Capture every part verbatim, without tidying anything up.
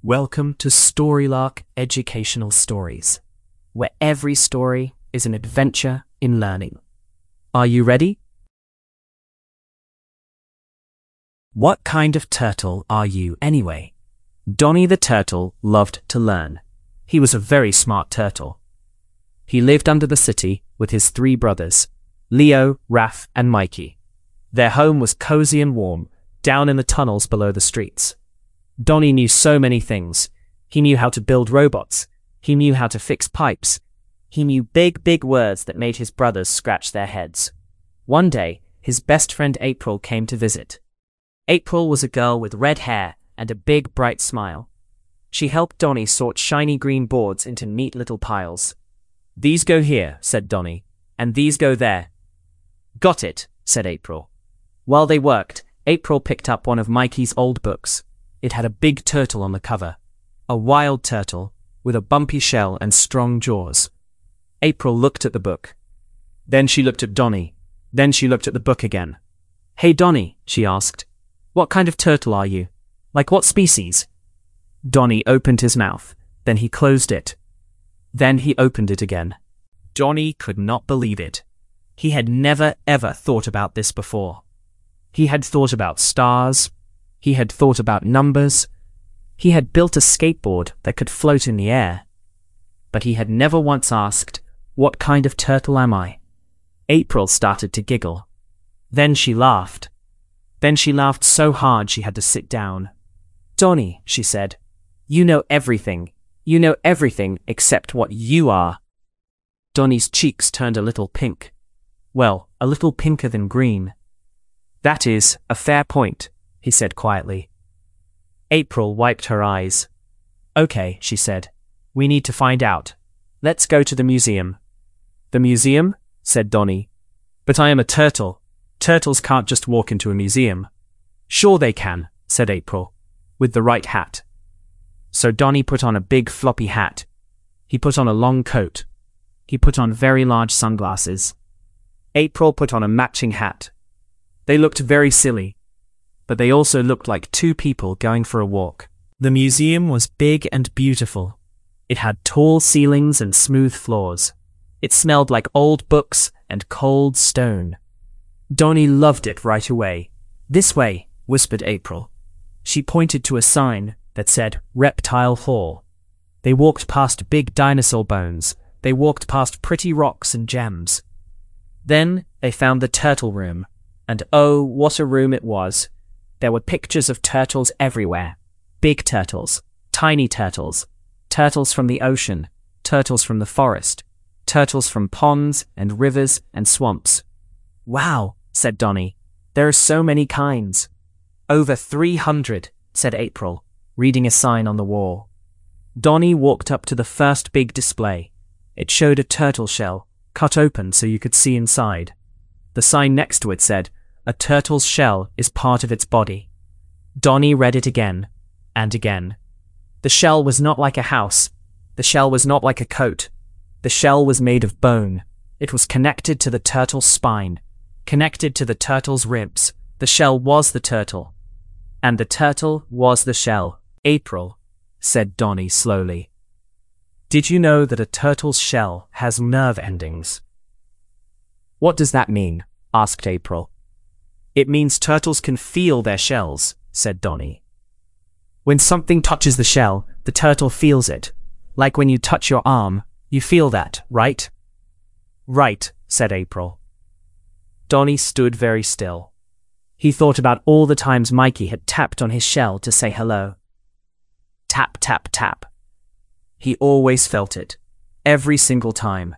Welcome to Storylark Educational Stories, where every story is an adventure in learning. Are you ready? What kind of turtle are you anyway? Donnie the turtle loved to learn. He was a very smart turtle. He lived under the city with his three brothers, Leo, Raph, and Mikey. Their home was cozy and warm, down in the tunnels below the streets. Donnie knew so many things. He knew how to build robots. He knew how to fix pipes. He knew big, big words that made his brothers scratch their heads. One day, his best friend April came to visit. April was a girl with red hair and a big, bright smile. She helped Donnie sort shiny green boards into neat little piles. "These go here," said Donnie, "and these go there." "Got it," said April. While they worked, April picked up one of Mikey's old books. It had a big turtle on the cover, a wild turtle with a bumpy shell and strong jaws. April looked at the book. Then she looked at Donnie. Then she looked at the book again. "Hey Donnie," she asked, "what kind of turtle are you? Like what species?" Donnie opened his mouth. Then he closed it. Then he opened it again. Donnie could not believe it. He had never ever thought about this before. He had thought about stars. He had thought about numbers. He had built a skateboard that could float in the air. But he had never once asked, "What kind of turtle am I?" April started to giggle. Then she laughed. Then she laughed so hard she had to sit down. "Donnie," she said, "you know everything. You know everything except what you are." Donnie's cheeks turned a little pink. Well, a little pinker than green. "That is a fair point," he said quietly. April wiped her eyes. "Okay," she said. "We need to find out. Let's go to the museum." "The museum?" said Donnie. "But I am a turtle. Turtles can't just walk into a museum." "Sure they can," said April, "with the right hat." So Donnie put on a big floppy hat. He put on a long coat. He put on very large sunglasses. April put on a matching hat. They looked very silly, but they also looked like two people going for a walk. The museum was big and beautiful. It had tall ceilings and smooth floors. It smelled like old books and cold stone. Donnie loved it right away. "This way," whispered April. She pointed to a sign that said Reptile Hall. They walked past big dinosaur bones. They walked past pretty rocks and gems. Then they found the turtle room. And oh, what a room it was. There were pictures of turtles everywhere. Big turtles, tiny turtles, turtles from the ocean, turtles from the forest, turtles from ponds and rivers and swamps. "Wow," said Donnie. "There are so many kinds." "Over three hundred," said April, reading a sign on the wall. Donnie walked up to the first big display. It showed a turtle shell, cut open so you could see inside. The sign next to it said, "A turtle's shell is part of its body." Donnie read it again and again. The shell was not like a house. The shell was not like a coat. The shell was made of bone. It was connected to the turtle's spine, connected to the turtle's ribs. The shell was the turtle, and the turtle was the shell. "April," said Donnie slowly, "did you know that a turtle's shell has nerve endings?" "What does that mean?" asked April. "It means turtles can feel their shells," said Donnie. "When something touches the shell, the turtle feels it. Like when you touch your arm, you feel that, right?" "Right," said April. Donnie stood very still. He thought about all the times Mikey had tapped on his shell to say hello. Tap, tap, tap. He always felt it, every single time.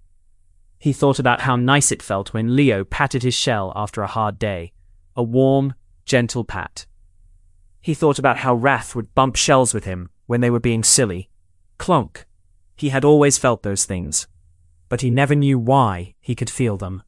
He thought about how nice it felt when Leo patted his shell after a hard day, a warm, gentle pat. He thought about how Raph would bump shells with him when they were being silly. Clonk. He had always felt those things, but he never knew why he could feel them.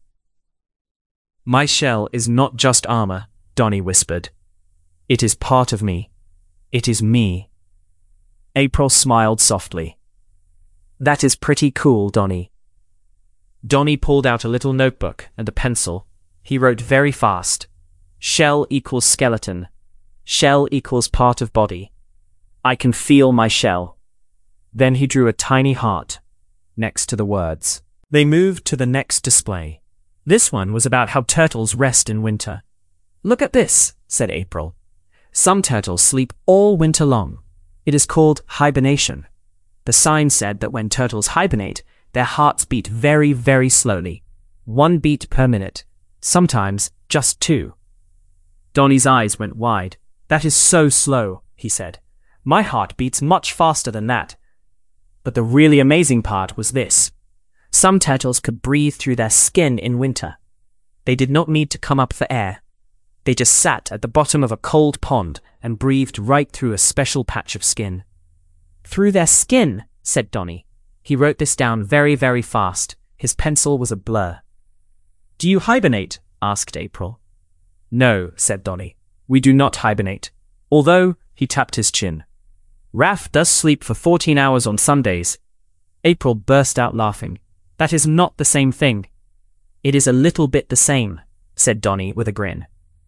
"My shell is not just armor," Donnie whispered. "It is part of me. It is me." April smiled softly. "That is pretty cool, Donnie." Donnie pulled out a little notebook and a pencil. He wrote very fast. "Shell equals skeleton. Shell equals part of body. I can feel my shell. Then he drew a tiny heart next to the words. They moved to the next display. This one was about how turtles rest in winter. Look at this, said April. Some turtles sleep all winter long. It is called hibernation. The sign said that when turtles hibernate, their hearts beat very, very slowly. One beat per minute. Sometimes just two. Donnie's eyes went wide. That is so slow, he said. My heart beats much faster than that. But the really amazing part was this. Some turtles could breathe through their skin in winter. They did not need to come up for air. They just sat at the bottom of a cold pond and breathed right through a special patch of skin. Through their skin, said Donnie. He wrote this down very, very fast. His pencil was a blur. Do you hibernate? Asked April. No, said Donnie. We do not hibernate. Although, he tapped his chin. Raph does sleep for fourteen hours on Sundays. April burst out laughing. That is not the same thing. It is a little bit the same, said Donnie with a grin.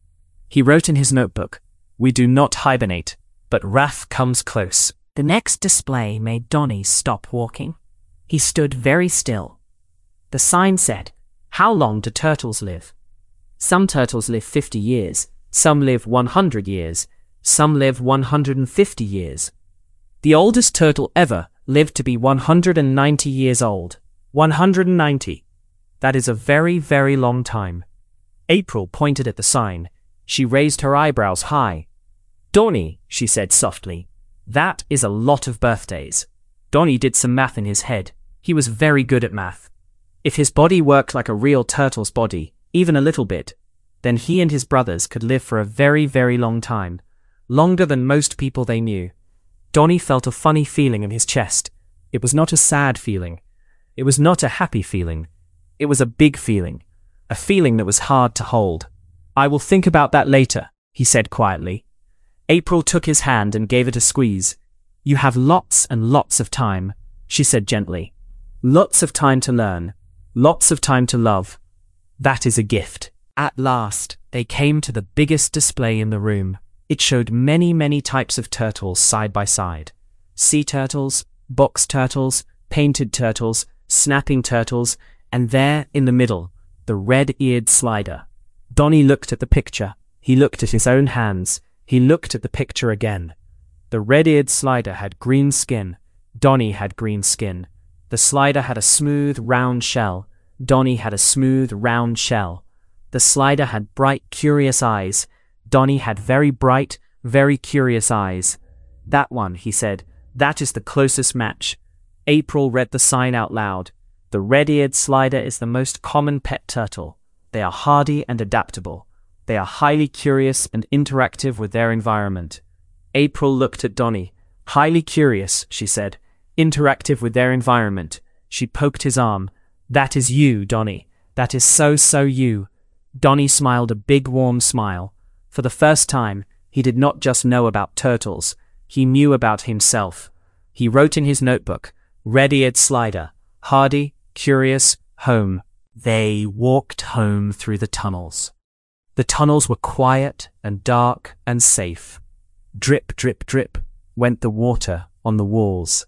He wrote in his notebook, We do not hibernate, but Raph comes close. The next display made Donnie stop walking. He stood very still. The sign said, How long do turtles live? Some turtles live fifty years, some live one hundred years, some live one hundred fifty years. The oldest turtle ever lived to be one hundred ninety years old. one hundred ninety. That is a very, very long time. April pointed at the sign. She raised her eyebrows high. Donnie, she said softly, that is a lot of birthdays. Donnie did some math in his head. He was very good at math. If his body worked like a real turtle's body, even a little bit, then he and his brothers could live for a very, very long time. Longer than most people they knew. Donnie felt a funny feeling in his chest. It was not a sad feeling. It was not a happy feeling. It was a big feeling. A feeling that was hard to hold. I will think about that later, he said quietly. April took his hand and gave it a squeeze. You have lots and lots of time, she said gently. Lots of time to learn. Lots of time to love. That is a gift. At last, they came to the biggest display in the room. It showed many, many types of turtles side by side. Sea turtles, box turtles, painted turtles, snapping turtles, and there, in the middle, the red-eared slider. Donnie looked at the picture. He looked at his own hands. He looked at the picture again. The red-eared slider had green skin. Donnie had green skin. The slider had a smooth, round shell. Donnie had a smooth, round shell. The slider had bright, curious eyes. Donnie had very bright, very curious eyes. That one, he said, that is the closest match. April read the sign out loud. The red-eared slider is the most common pet turtle. They are hardy and adaptable. They are highly curious and interactive with their environment. April looked at Donnie. Highly curious, she said. Interactive with their environment. She poked his arm. That is you, Donnie. That is so, so you. Donnie smiled a big, warm smile. For the first time, he did not just know about turtles. He knew about himself. He wrote in his notebook, Red-eared slider, hardy, curious, home. They walked home through the tunnels. The tunnels were quiet and dark and safe. Drip, drip, drip went the water on the walls.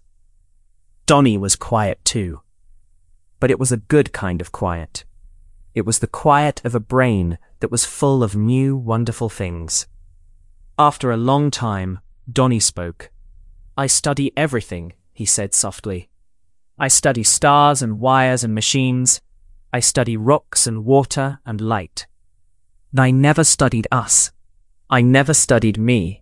Donnie was quiet too. But it was a good kind of quiet. It was the quiet of a brain that was full of new, wonderful things. After a long time, Donnie spoke. I study everything, he said softly. I study stars and wires and machines. I study rocks and water and light. I never studied us. I never studied me.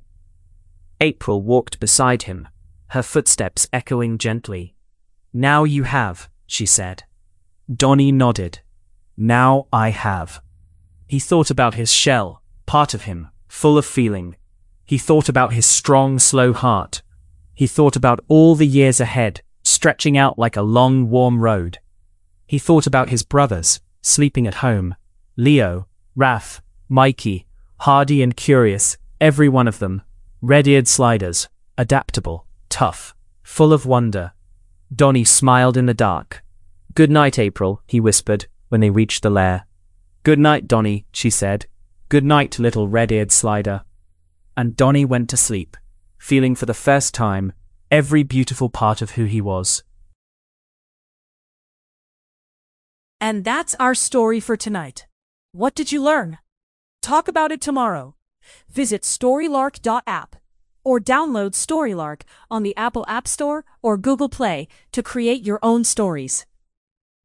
April walked beside him, her footsteps echoing gently. Now you have, she said. Donnie nodded. Now I have. He thought about his shell, part of him, full of feeling. He thought about his strong, slow heart. He thought about all the years ahead, stretching out like a long, warm road. He thought about his brothers, sleeping at home. Leo, Raph, Mikey, hardy and curious, every one of them. Red-eared sliders, adaptable, tough, full of wonder. Donnie smiled in the dark. Good night, April, he whispered when they reached the lair. Good night, Donnie, she said. Good night, little red-eared slider. And Donnie went to sleep. feeling for the first time every beautiful part of who he was. And that's our story for tonight. What did you learn? Talk about it tomorrow. Visit storylark dot app or download Storylark on the Apple App Store or Google Play to create your own stories.